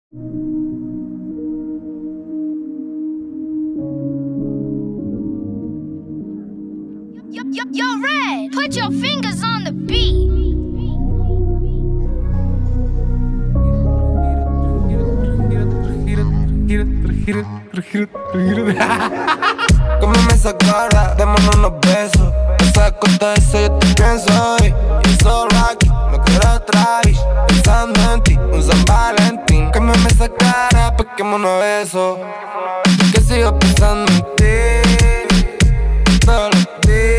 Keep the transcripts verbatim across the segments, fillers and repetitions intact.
Yo, yo, yo, Red, put your fingers on the beat. Cómeme esa cara, démonos unos besos. Esa costa de eso yo te pienso hoy. Yo soy Rocky, no quiero Travis. Pensando en ti, un San Valentín. Cómeme esa cara, pequémonos besos. Que sigo pensando en ti todos los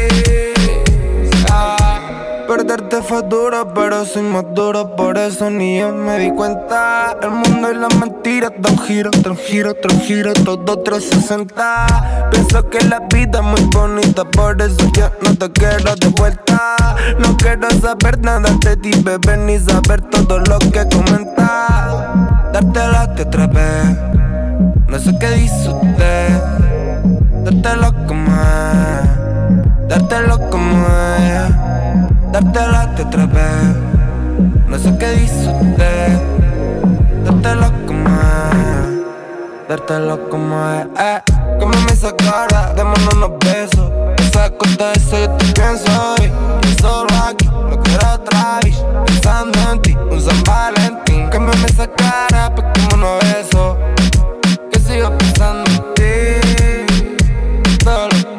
días. Ah, perderte fue duro, pero soy más duro. Por eso ni yo me di cuenta. El mundo y las mentiras da un giro, otro giro, otro giro, todo trescientos sesenta. Pienso que la vida es muy bonita, por eso yo no te quiero de vuelta. No quiero saber nada de ti, bebé, ni saber todo lo que comentas. Dártela otra vez, no sé qué dice usted. Dártelo como es, dártelo como es. Dártela otra vez, no sé qué dice usted. Dártelo como es, dártelo como es, eh. Cómeme esa cara, démonos unos besos. Esa costa de eso yo te pienso hoy. Yo soy Rocky, no quiero Travis. Pensando en ti, un San Valentín. Cómeme esa cara, pequémonos besos. Que sigo pensando en ti todos los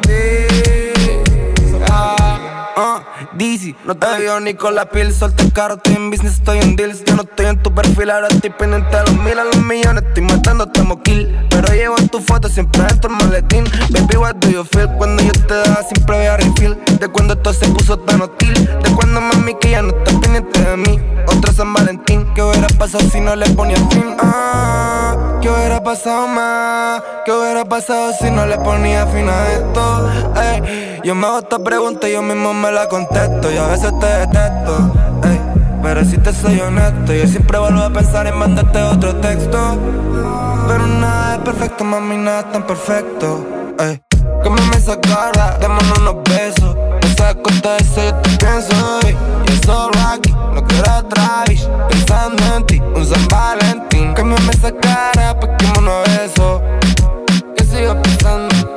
días. Ah, uh, Dizzy, no te veo ni con la piel. Solté el carro, estoy en business, estoy en deals. Yo no estoy en tu perfil, ahora estoy pendiente a los mil, a los millones. Estoy matando, estamos kill. Pero llevo en tu foto siempre dentro el maletín. Baby, what do you feel? Cuando yo te daba siempre había refill. De cuando esto se puso tan hostil. De cuando mami que ya no estás pendiente de mí. Otro San Valentín. ¿Qué hubiera pasado si no le ponía fin? Ah, ¿qué hubiera pasado más? ¿Qué hubiera pasado si no le ponía fin a esto? Ey, yo me hago esta pregunta y yo mismo me la contesto. Y a veces te detesto, ey, pero si te soy honesto, yo siempre vuelvo a pensar en mandarte otro texto. Pero nada es perfecto, mami, nada es tan perfecto, ey. Cómeme esa cara, démonos unos besos. Esa costa de eso yo te pienso hoy. Yo soy Rocky, no quiero Travis. Pensando en ti, un San Valentín. Cómeme esa cara, pequémonos besos. Que sigo pensando en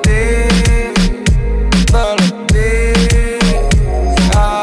ti todos los días. Ah.